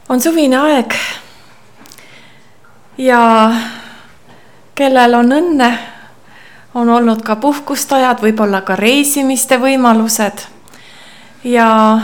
On suvine aeg ja kellel on õnne, on olnud ka puhkustajad, võib-olla ka reisimiste võimalused. Ja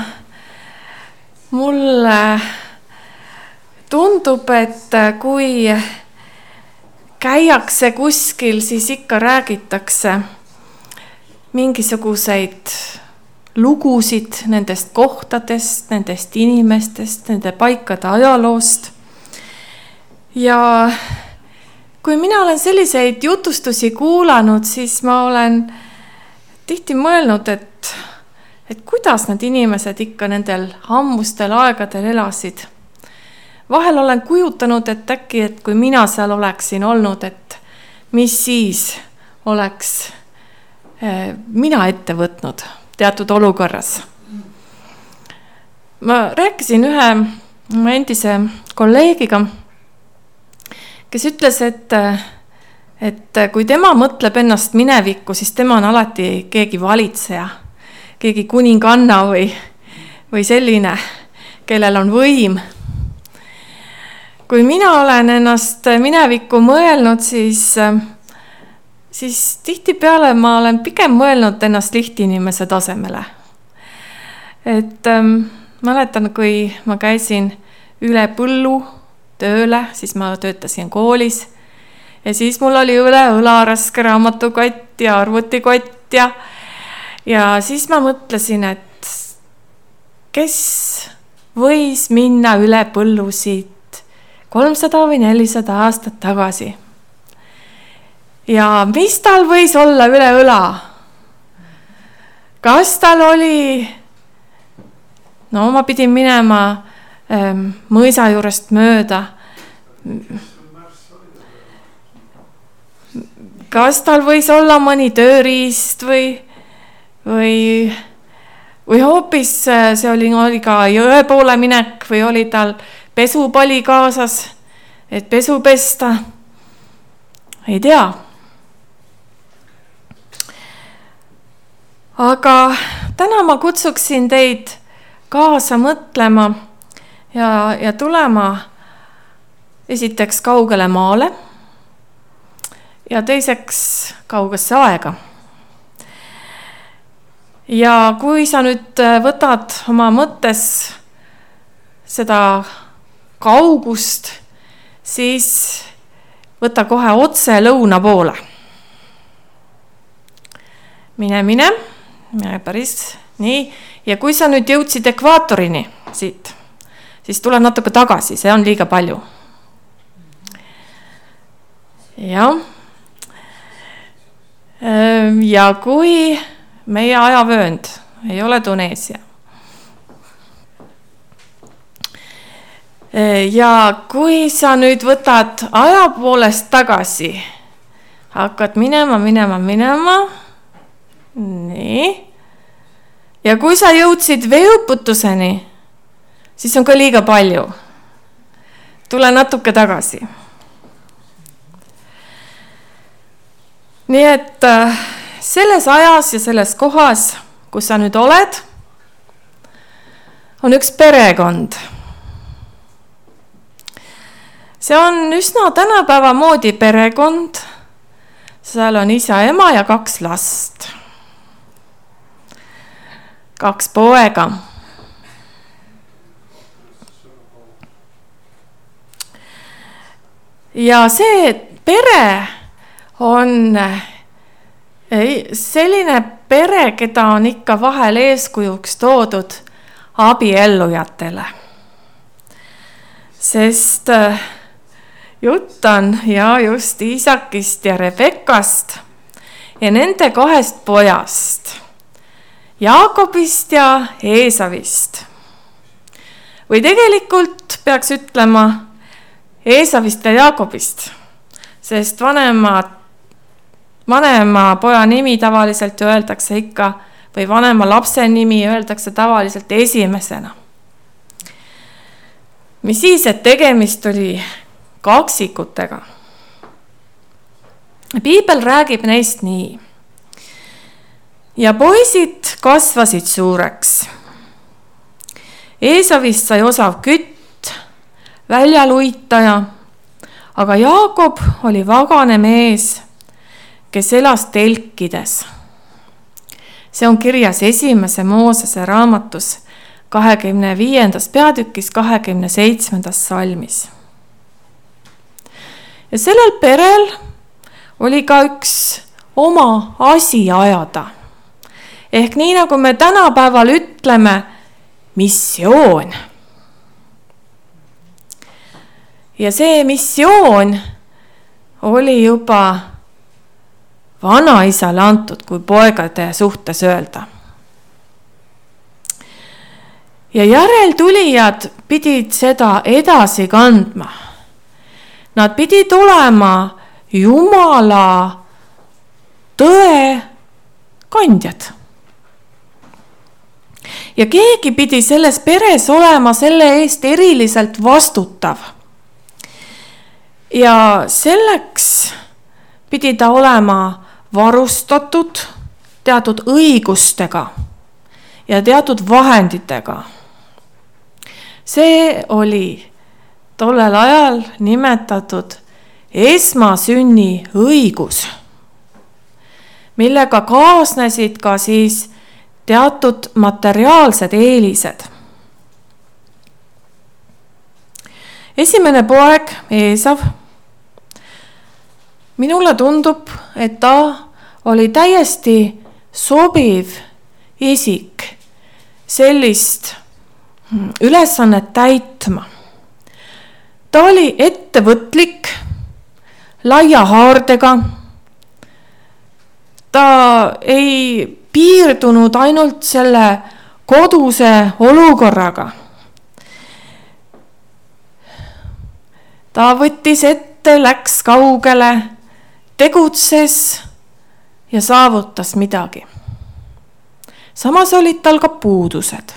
mulle tundub, et kui käiakse kuskil, siis ikka räägitakse mingisuguseid lugusid nendest kohtadest, nendest inimestest, nende paikade ajaloost. Ja kui mina olen selliseid jutustusi kuulanud, siis ma olen tihti mõelnud, et kuidas need inimesed ikka nendel ammustel aegadel elasid. Vahel olen kujutanud, et äkki, et kui mina seal oleksin olnud, et mis siis oleks mina ette võtnud teatud olukorras. Ma rääkisin ühe endise kolleegiga, kes ütles, et kui tema mõtleb ennast minevikku, siis tema on alati keegi valitseja, keegi kuninganna või selline, kellel on võim. Kui mina olen ennast minevikku mõelnud, siis tihtipeale ma olen pigem mõelnud ennast lihtinimese tasemele. Et mäletan, kui ma käisin üle põllu tööle, siis ma töötasin koolis ja siis mul oli üle õla raske raamatukott ja arvutikott ja siis ma mõtlesin, et kes võis minna üle põllu siit 300 või 400 aastat tagasi. Ja mis tal võis olla üle õla? Kas tal oli, ma pidin minema mõisa juurest mööda. Kas tal võis olla mõni tööriist või hoopis see oli ka jõe poole minek või oli tal pesupali kaasas, et pesu pesta? Ei tea. Aga täna ma kutsuksin teid kaasa mõtlema ja tulema esiteks kaugele maale ja teiseks kaugesse aega. Ja kui sa nüüd võtad oma mõttes seda kaugust, siis võta kohe otse lõuna poole. Mine päris nii. Ja kui sa nüüd jõudsid ekvaatorini siit, siis tule natuke tagasi, see on liiga palju. Ja kui meie ajavöönd ei ole Tuneesia ja kui sa nüüd võtad aja poolest tagasi, hakkad minema, nii. Ja kui sa jõudsid veeuputuseni, siis on ka liiga palju. Tule natuke tagasi. Nii et selles ajas ja selles kohas, kus sa nüüd oled, on üks perekond. See on üsna tänapäeva moodi perekond. Seal on isa, ema ja 2 last. 2 poega. Ja see pere on selline pere, keda on ikka vahel eeskujuks toodud abiellujatele. Sest jutt on just Iisakist ja Rebekast ja nende 2 pojast, Jaakobist ja Eesavist. Või tegelikult peaks ütlema Eesavist ja Jaakobist, sest vanema poja nimi tavaliselt öeldakse ikka, või vanema lapse nimi öeldakse tavaliselt esimesena. Mis siis, et tegemist oli kaksikutega. Piibel räägib neist nii. Ja poisid kasvasid suureks. Eesavist sai osav kütt, väljaluitaja, aga Jaakob oli vagane mees, kes elas telkides. See on kirjas 1. Moosese raamatus 25. peatükis 27. salmis. Ja sellel perel oli ka üks oma asi ajada. Ehk nii nagu me tänapäeval ütleme, missioon. Ja see missioon oli juba vanaisale antud, kui poegade suhtes öelda. Ja järeltulijad pidid seda edasi kandma. Nad pidid olema Jumala tõe kandjad. Ja keegi pidi selles peres olema selle eest eriliselt vastutav. Ja selleks pidi ta olema varustatud teatud õigustega ja teatud vahenditega. See oli tollel ajal nimetatud esmasünni õigus, millega kaasnesid ka siis teatud materiaalsed eelised. Esimene poeg, Eesav, minule tundub, et ta oli täiesti sobiv isik sellist ülesannet täitma. Ta oli ettevõtlik, laia haardega. Ta ei piirdunud ainult selle koduse olukorraga. Ta võttis ette, läks kaugele, tegutses ja saavutas midagi. Samas olid tal ka puudused.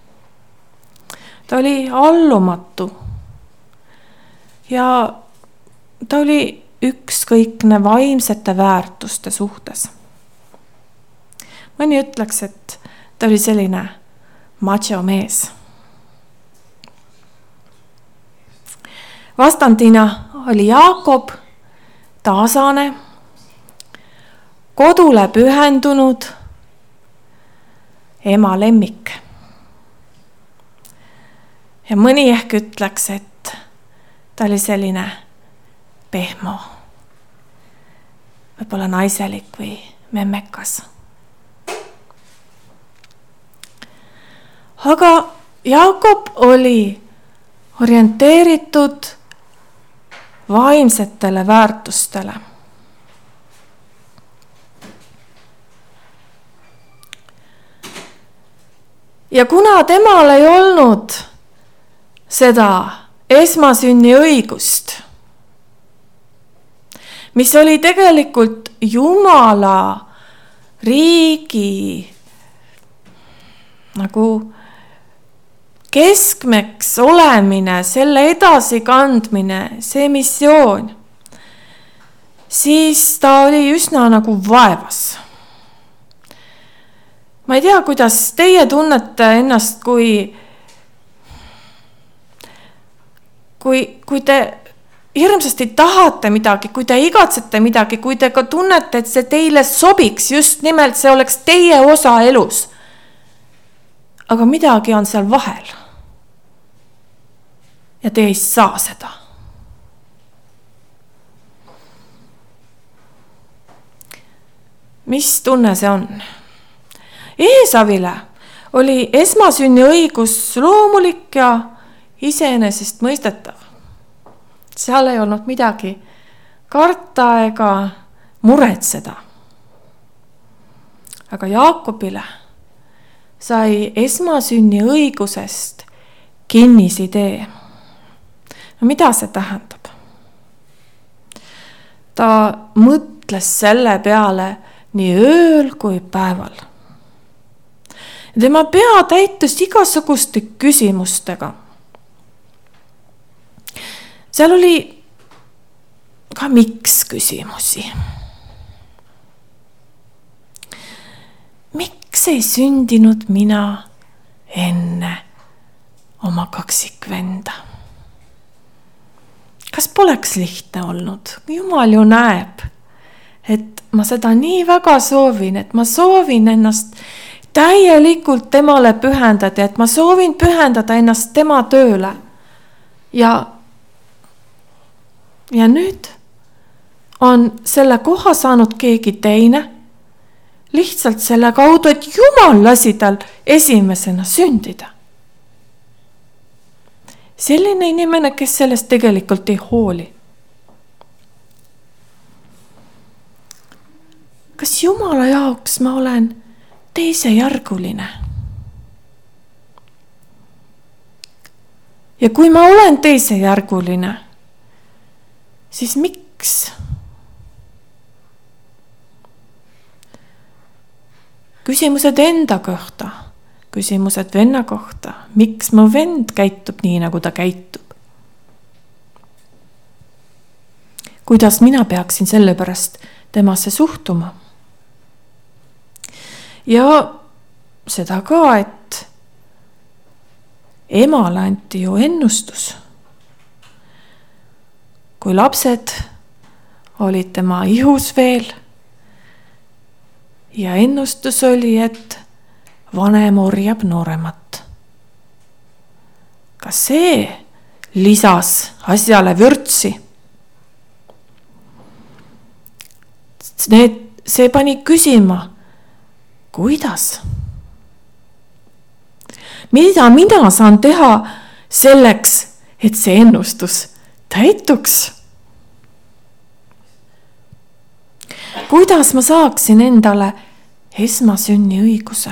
Ta oli allumatu ja ta oli ükskõikne vaimsete väärtuste suhtes. Mõni ütleks, et ta oli selline macho mees. Vastandina oli Jaakob tasane, kodule pühendunud, ema lemmik. Ja mõni ehk ütleks, et ta oli selline pehmo, võib-olla naiselik või memmekas. Aga Jaakob oli orienteeritud vaimsetele väärtustele. Ja kuna temal ei olnud seda esmasünni õigust, mis oli tegelikult Jumala riigi nagu keskmeks olemine, selle edasikandmine, see missioon, siis ta oli üsna nagu vaevas. Ma ei tea, kuidas teie tunnete ennast, kui te hirmsasti tahate midagi, kui te igatsete midagi, kui te ka tunnete, et see teile sobiks, just nimelt see oleks teie osa elus. Aga midagi on seal vahel. Ja te ei saa seda. Mis tunne see on? Eesavile oli esmasünni õigus loomulik ja iseenesest mõistetav. Seal ei olnud midagi karta ega muretseda. Aga Jaakobile sai esmasünni õigusest kinnisidee. No mida see tähendab? Ta mõtles selle peale nii ööl kui päeval. Tema pea täitus igasuguste küsimustega. Seal oli ka miks küsimusi. Miks ei sündinud mina enne oma kaksikvenda? kas poleks lihtne olnud? Jumal ju näeb, et ma seda nii väga soovin, et ma soovin ennast täielikult temale pühendada, et ma soovin pühendada ennast tema tööle. Ja nüüd on selle koha saanud keegi teine, lihtsalt selle kaudu, et Jumal lasi tal esimesena sündida. Selline inimene, kes sellest tegelikult ei hooli. Kas Jumala jaoks ma olen teisejärguline? Ja kui ma olen teisejärguline, siis miks? Küsimused enda kohta. Küsimused venna kohta. Miks mu vend käitub nii, nagu ta käitub? Kuidas mina peaksin selle pärast temasse suhtuma? Ja seda ka, et emale anti ju ennustus. Kui lapsed olid tema ihus veel ja ennustus oli, et vanem orjab nooremat. Kas see lisas asjale vürtsi? See pani küsima, kuidas? Mida mina saan teha selleks, et see ennustus täituks? Kuidas ma saaksin endale esmasünni õiguse?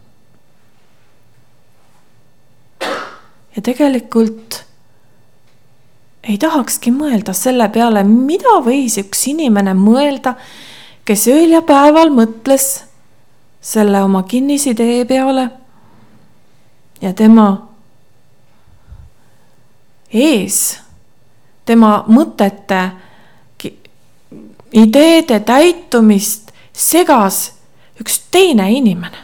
Ja tegelikult ei tahakski mõelda selle peale, mida võis üks inimene mõelda, kes ööl ja päeval mõtles selle oma kinnisidee peale ja tema ees, tema mõtete, ideede täitumist segas üks teine inimene.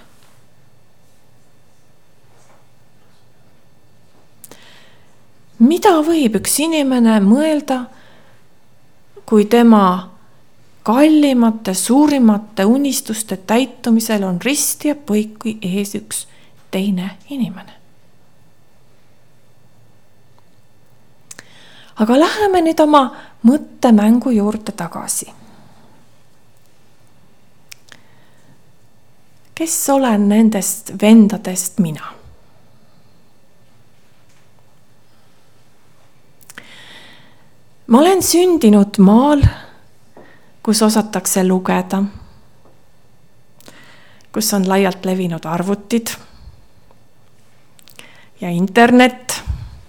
Mida võib üks inimene mõelda, kui tema kallimate, suurimate unistuste täitumisel on risti ja põiki ees üks teine inimene? Aga läheme nüüd oma mõttemängu juurde tagasi. Kes olen nendest vendadest mina? Ma olen sündinud maal, kus osatakse lugeda, kus on laialt levinud arvutid ja internet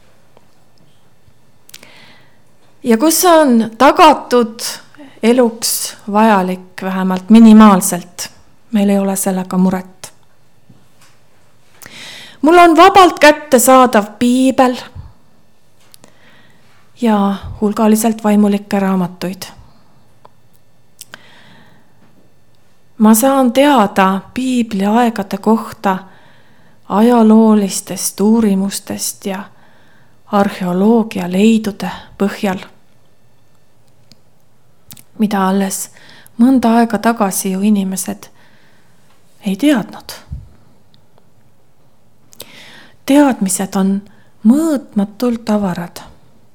ja kus on tagatud eluks vajalik vähemalt minimaalselt. Meil ei ole sellega muret. Mul on vabalt kättesaadav piibel ja hulgaliselt vaimulikke raamatuid. Ma saan teada piibli aegade kohta ajaloolistest uurimustest ja arheoloogia leidude põhjal, mida alles mõnda aega tagasi ju inimesed ei teadnud. Teadmised on mõõtmatult avarad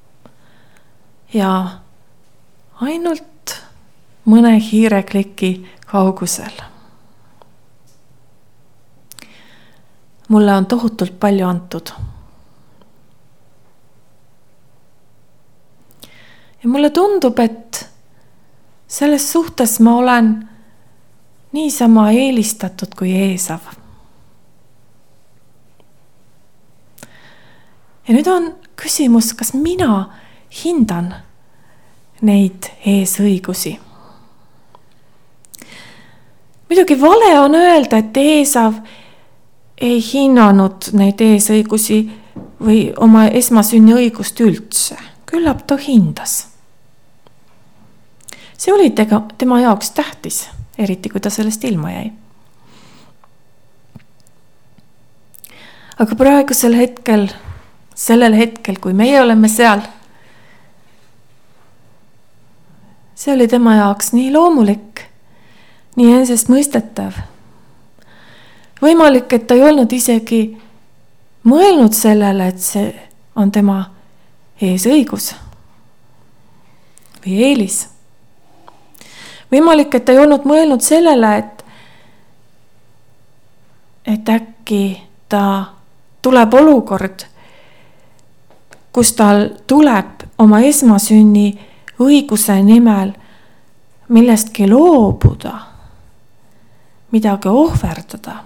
ja ainult mõne hiirekliki kaugusel. Mulle on tohutult palju antud. Ja mulle tundub, et selles suhtes ma olen niisama eelistatud kui Eesav. Ja nüüd on küsimus, kas mina hindan neid eesõigusi. Muidugi vale on öelda, et Eesav ei hinnanud neid eesõigusi või oma esmasünni õigust üldse. Küllap ta hindas. See oli tema jaoks tähtis, eriti kui ta sellest ilma jäi. Aga praegusel hetkel, sellel hetkel, kui meie oleme seal, see oli tema jaoks nii loomulik, nii enesestmõistetav. Võimalik, et ta ei olnud isegi mõelnud sellele, et see on tema eesõigus või eelis. Võimalik, et ta ei olnud mõelnud sellele, et äkki ta tuleb olukord, kus tal tuleb oma esmasünni õiguse nimel millestki loobuda, midagi ohverdada.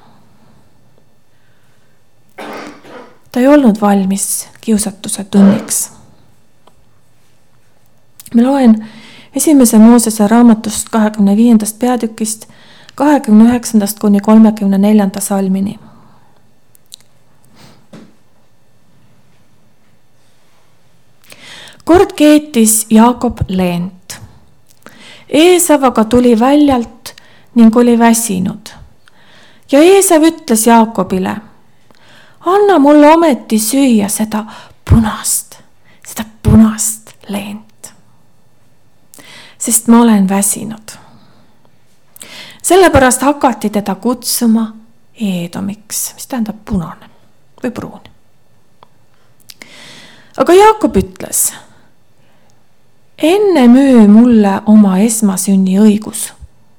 Ta ei olnud valmis kiusatuse tunniks. Ma loen 1. Moosese raamatust 25. peatükist 29. kuni 34. salmini. Kord keetis Jaakob leent. Eesav aga tuli väljalt ning oli väsinud. Ja Eesav ütles Jaakobile, anna mulle ometi süüa seda punast leent, sest ma olen väsinud. Sellepärast hakati teda kutsuma Eedomiks, mis tähendab punane või pruun. Aga Jaakob ütles, enne müü mulle oma esmasünni õigus.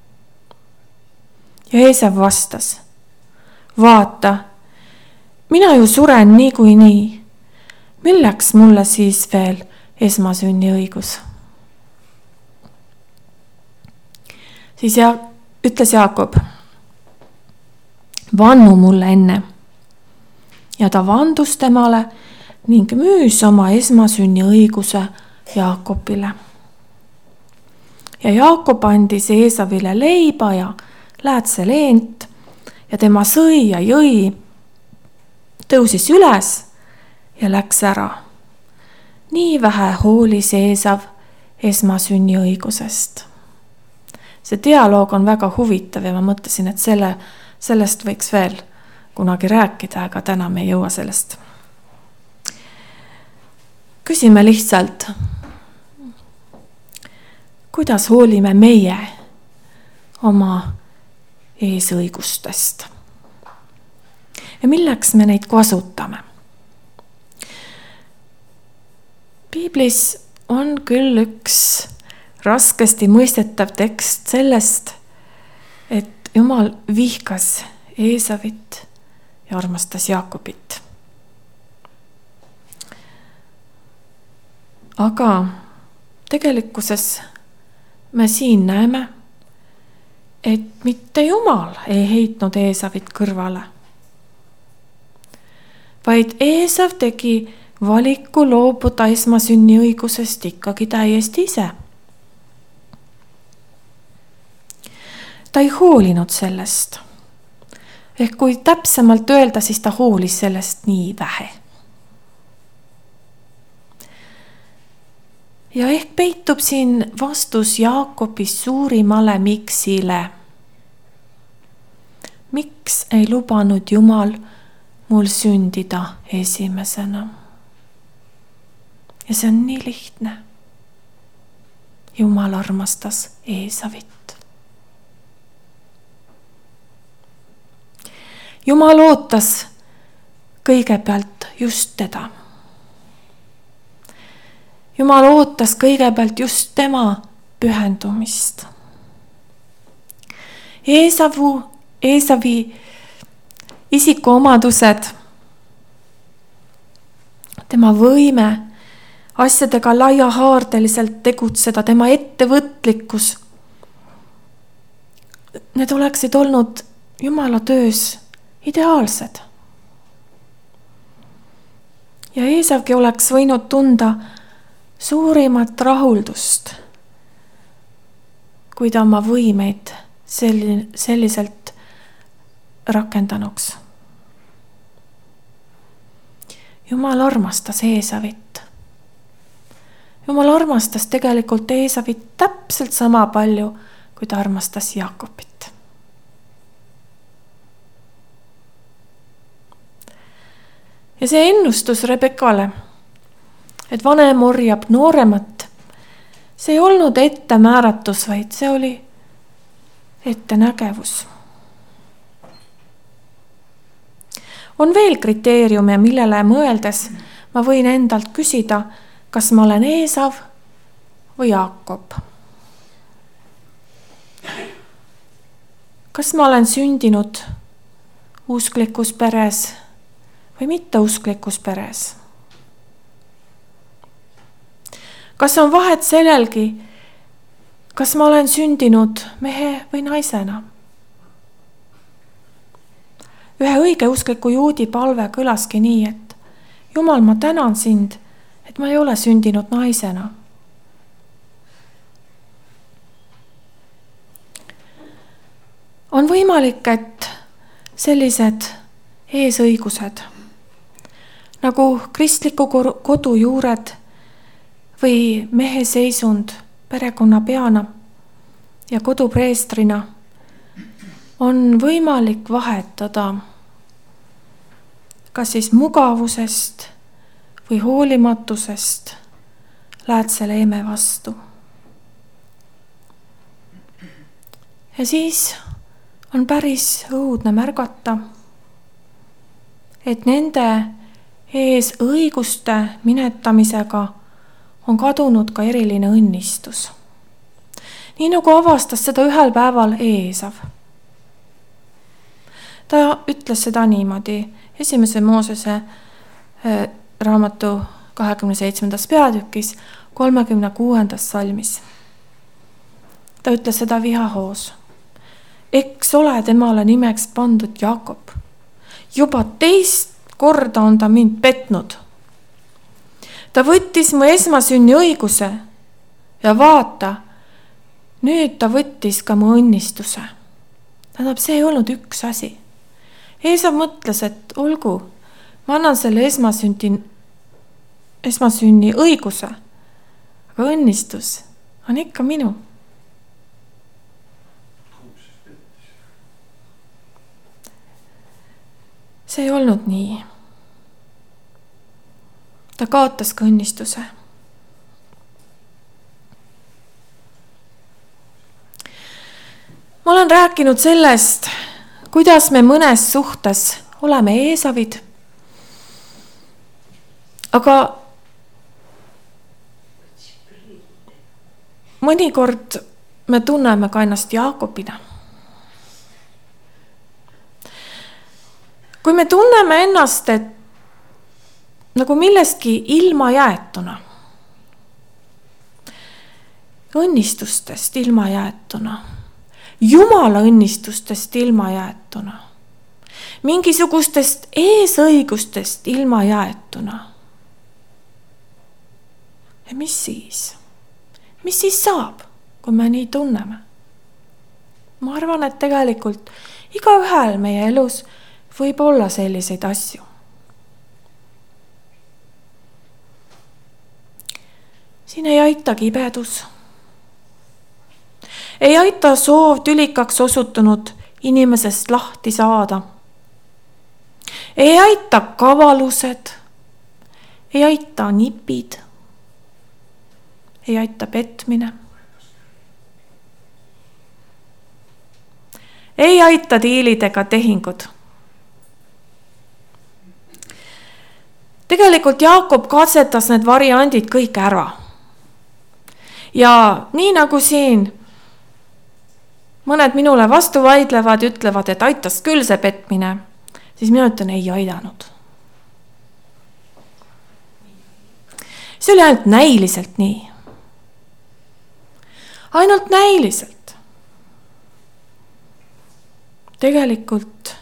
Ja Eesav vastas, vaata, mina ju suren niikuinii. Milleks mulle siis veel esmasünni õigus? Siis ütles Jaakob, vannu mulle enne. Ja ta vandus temale ning müüs oma esmasünni õiguse Jaakobile. Ja Jaakob andis Eesavile leiba ja läätseleent ja tema sõi ja jõi, tõusis üles ja läks ära. Nii vähe hoolis Eesav esmasünni õigusest. See dialoog on väga huvitav ja ma mõtlesin, et sellest võiks veel kunagi rääkida, aga täna me ei jõua sellest. Küsime lihtsalt, kuidas hoolime meie oma eesõigustest ja milleks me neid kasutame? Piiblis on küll üks raskesti mõistetav tekst sellest, et Jumal vihkas Eesavit ja armastas Jaakobit. Aga tegelikkuses me siin näeme, et mitte Jumal ei heitnud Eesavit kõrvale, vaid Eesav tegi valiku loobuda esmasünni õigusest ikkagi täiesti ise. Ta ei hoolinud sellest. Ehk kui täpsemalt öelda, siis ta hoolis sellest nii vähe. Ja ehk peitub siin vastus Jaakobi suurimale miksile. Miks ei lubanud Jumal mul sündida esimesena? Ja see on nii lihtne. Jumal armastas Eesavit. Jumal ootas kõigepealt just teda. Jumal ootas kõigepealt just tema pühendumist. Eesavi isikuomadused, tema võime asjadega laiahaardeliselt tegutseda, tema ettevõtlikkus, need oleksid olnud Jumala töös ideaalsed. Ja Eesavgi oleks võinud tunda suurimat rahuldust, kui ta oma võimeid selliselt rakendanuks. Jumal armastas Eesavit. Jumal armastas tegelikult Eesavit täpselt sama palju, kui ta armastas Jaakobit. Ja see ennustus Rebekale, et vanem orjab nooremat, see ei olnud ettemääratus, vaid see oli ettenägevus. On veel kriteeriume, millele mõeldes ma võin endalt küsida, kas ma olen Eesav või Jaakob. Kas ma olen sündinud usklikus peres või mitteusklikus peres? Kas on vahet sellelgi, kas ma olen sündinud mehe või naisena? Ühe õigeuskliku juudi palve kõlaski nii, et Jumal, ma tänan sind, et ma ei ole sündinud naisena. On võimalik, et sellised eesõigused nagu kristliku kodu juured või mehe seisund perekonna peana ja kodupreestrina on võimalik vahetada kas siis mugavusest või hoolimatusest läätse leeme vastu. Ja siis on päris õudne märgata, et nende ees õiguste minetamisega on kadunud ka eriline õnnistus. Nii nagu avastas seda ühel päeval Eesav. Ta ütles seda niimoodi 1. Moosese raamatu 27. peatükis 36. salmis. Ta ütles seda vihahoos. Eks ole temale nimeks pandud Jaakob. Juba teist korda on ta mind petnud. Ta võttis mu esmasünni õiguse ja vaata, nüüd ta võttis ka mu õnnistuse. Tähendab, see ei olnud üks asi. Eesav mõtles, et olgu, ma annan selle esmasünni õiguse, aga õnnistus on ikka minu. See ei olnud nii. Ta kaotas ka õnnistuse. Ma olen rääkinud sellest, kuidas me mõnes suhtes oleme Eesavid, aga mõnikord me tunneme ka ennast Jaakobina. Kui me tunneme ennast, et nagu millestki ilma jäetuna, õnnistustest ilma jäetuna, Jumala õnnistustest ilma jäetuna, mingisugustest eesõigustest ilma jäetuna. Ja mis siis? Mis siis saab, kui me nii tunneme? Ma arvan, et tegelikult igaühel meie elus võib olla selliseid asju. Siin ei aita kibedus. Ei aita soov tülikaks osutunud inimesest lahti saada. Ei aita kavalused. Ei aita nipid. Ei aita petmine. Ei aita diilidega tehingud. Tegelikult Jaakob katsetas need variandid kõik ära. Ja nii nagu siin mõned minule vastu vaidlevad, ütlevad, et aitas küll see petmine, siis mina ütlen, ei aidanud. See oli ainult näiliselt nii. Ainult näiliselt. Tegelikult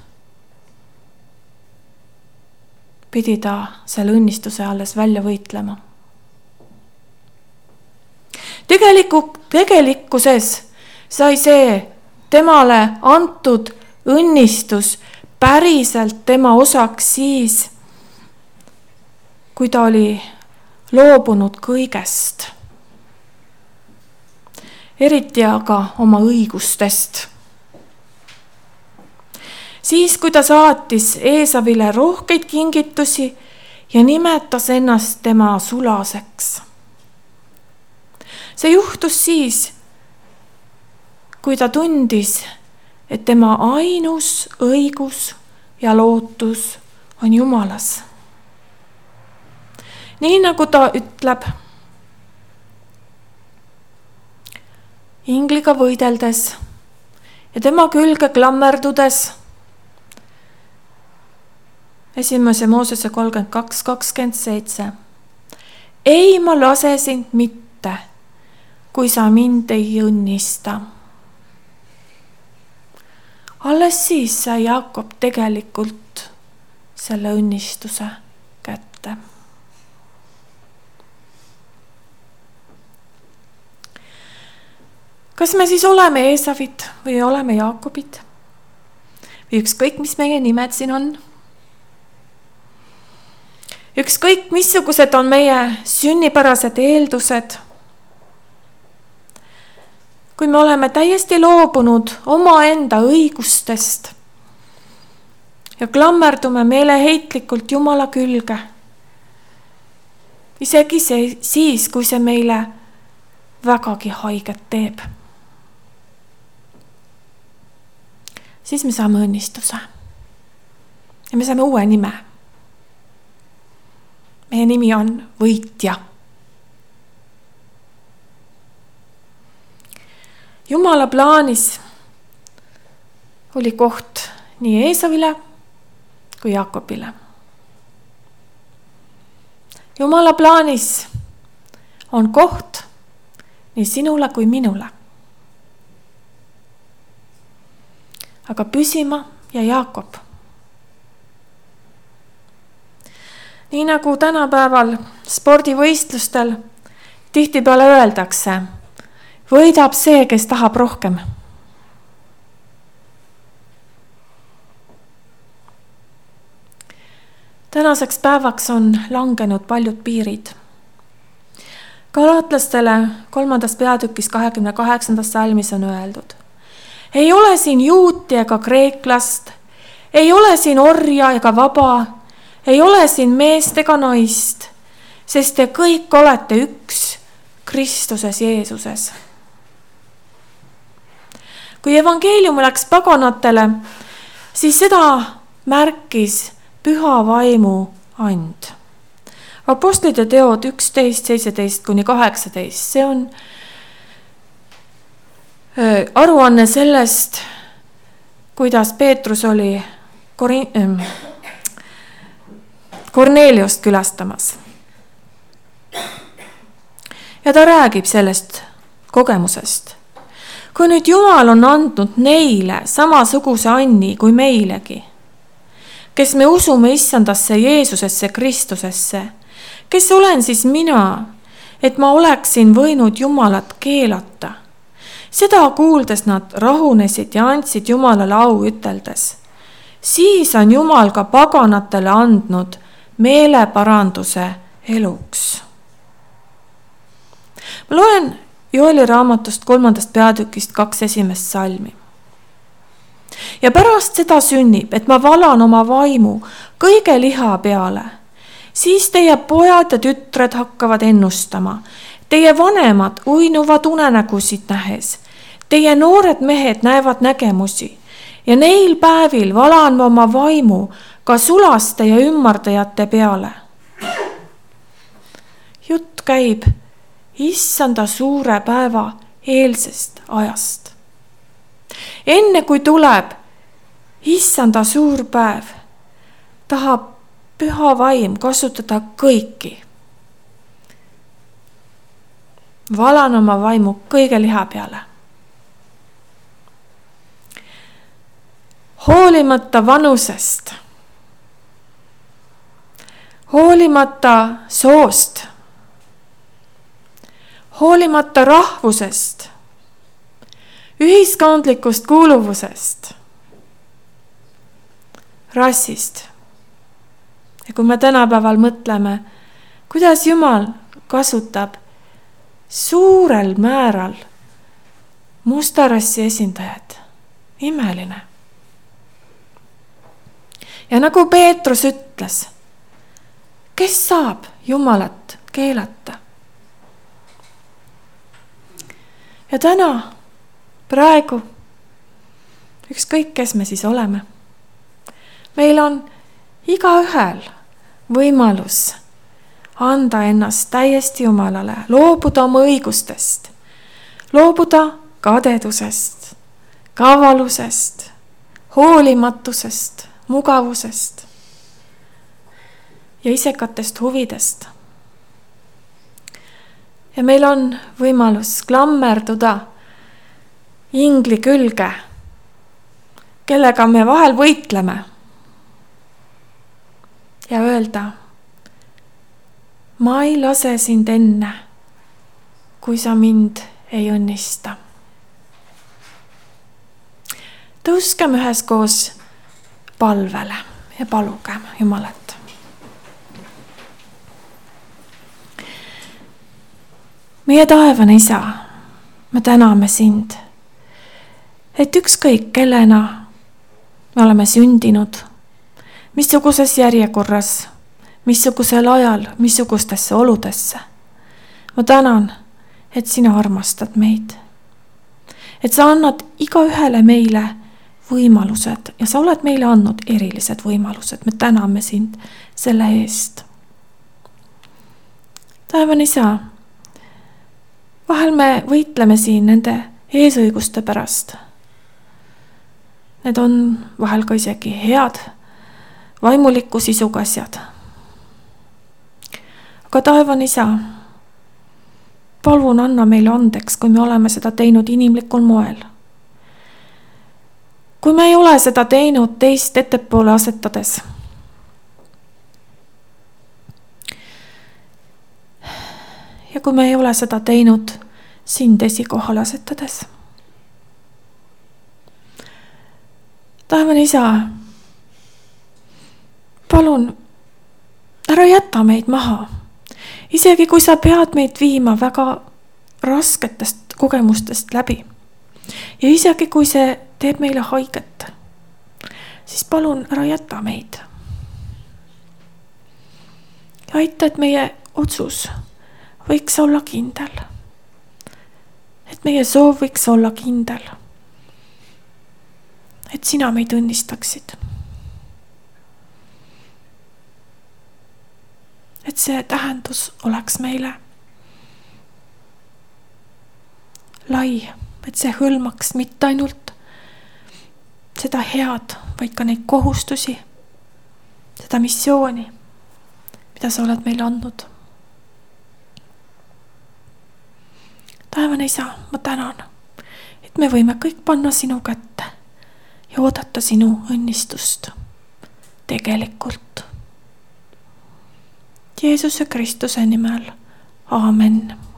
pidi ta selle õnnistuse alles välja võitlema. Tegelikkuses sai see temale antud õnnistus päriselt tema osaks siis, kui ta oli loobunud kõigest. Eriti aga oma õigustest. Siis, kui ta saatis Eesavile rohkeid kingitusi ja nimetas ennast tema sulaseks. See juhtus siis, kui ta tundis, et tema ainus õigus ja lootus on Jumalas. Nii nagu ta ütleb, ingliga võideldes ja tema külge klammerdudes, 1. Moosese 32:27. Ei, ma lase sind mitte, kui sa mind ei õnnista. Alles siis sai Jaakob tegelikult selle õnnistuse kätte. Kas me siis oleme Eesavid või oleme Jaakobid? Või ükskõik, mis meie nimed siin on? Ükskõik, missugused on meie sünnipärased eeldused? Kui me oleme täiesti loobunud omaenda õigustest ja klammerdume meeleheitlikult Jumala külge, isegi siis, kui see meile vägagi haiget teeb, siis me saame õnnistuse ja me saame uue nime. Meie nimi on võitja. Jumala plaanis oli koht nii Eesavile kui Jaakobile. Jumala plaanis on koht nii sinule kui minule. Aga püsima ja Jaakob. Nii nagu tänapäeval spordivõistlustel tihtipeale öeldakse, võidab see, kes tahab rohkem. Tänaseks päevaks on langenud paljud piirid. Galatlastele 3. peatükis 28. salmis on öeldud: ei ole siin juuti ega kreeklast, ei ole siin orja ega vaba, ei ole siin meest ega naist, sest te kõik olete üks Kristuses Jeesuses. Kui evangeelium läks paganatele, siis seda märkis püha vaimu and. Apostlite teod 11:17-18, see on aruanne sellest, kuidas Peetrus oli Korneeliost külastamas. Ja ta räägib sellest kogemusest. Kui nüüd Jumal on andnud neile samasuguse anni kui meilegi, kes me usume Issandasse Jeesusesse Kristusesse, kes olen siis mina, et ma oleksin võinud Jumalat keelata. Seda kuuldes nad rahunesid ja andsid Jumalale au üteldes. Siis on Jumal ka paganatele andnud meeleparanduse eluks. Ma loen Joeli raamatust 3. peatükist 2 esimest salmi. Ja pärast seda sünnib, et ma valan oma vaimu kõige liha peale. Siis teie pojad ja tütred hakkavad ennustama. Teie vanemad uinuvad unenägusid nähes. Teie noored mehed näevad nägemusi. Ja neil päevil valan ma oma vaimu ka sulaste ja ümmardajate peale. Jutt käib Issanda suure päeva eelsest ajast. Enne kui tuleb Issanda suur päev, tahab püha vaim kasutada kõiki. Valan oma vaimu kõige liha peale. Hoolimata vanusest, hoolimata soost, hoolimata rahvusest, ühiskondlikust kuuluvusest, rassist. Ja kui me tänapäeval mõtleme, kuidas Jumal kasutab suurel määral musta rassi esindajad, imeline. Ja nagu Peetrus ütles, kes saab Jumalat keelata? Ja täna, praegu, ükskõik kes me siis oleme, meil on igaühel võimalus anda ennast täiesti Jumalale, loobuda oma õigustest, loobuda kadedusest, kavalusest, hoolimatusest, mugavusest ja isekatest huvidest. Ja meil on võimalus klammerduda ingli külge, kellega me vahel võitleme ja öelda, ma ei lase sind enne, kui sa mind ei õnnista. Tõuskem üheskoos palvele ja palugem Jumalat. Meie taevane Isa, me täname sind, et ükskõik kellena me oleme sündinud, missuguses järjekorras, missugusel ajal, missugustesse oludesse. Ma tänan, et sina armastad meid. Et sa annad igaühele meile võimalused ja sa oled meile andnud erilised võimalused. Me täname sind selle eest. Taevane Isa, vahel me võitleme siin nende eesõiguste pärast. Need on vahel ka isegi head, vaimuliku sisuga asjad. Aga taevane Isa, palun anna meile andeks, kui me oleme seda teinud inimlikul moel. Kui me ei ole seda teinud teist ettepoole asetades. Ja kui me ei ole seda teinud sind esikohale asetades. Taevane Isa, palun, ära jäta meid maha. Isegi kui sa pead meid viima väga rasketest kogemustest läbi. Ja isegi kui see teeb meile haiget, siis palun ära jäta meid. Ja aita, et meie otsus võiks olla kindel. Et meie soov võiks olla kindel. Et sina meid õnnistaksid. Et see tähendus oleks meile lai, et see hõlmaks mitte ainult seda head, vaid ka neid kohustusi, seda missiooni, mida sa oled meile andnud. Taevane Isa, ma tänan, et me võime kõik panna sinu kätte ja oodata sinu õnnistust tegelikult. Jeesuse Kristuse nimel. Aamen.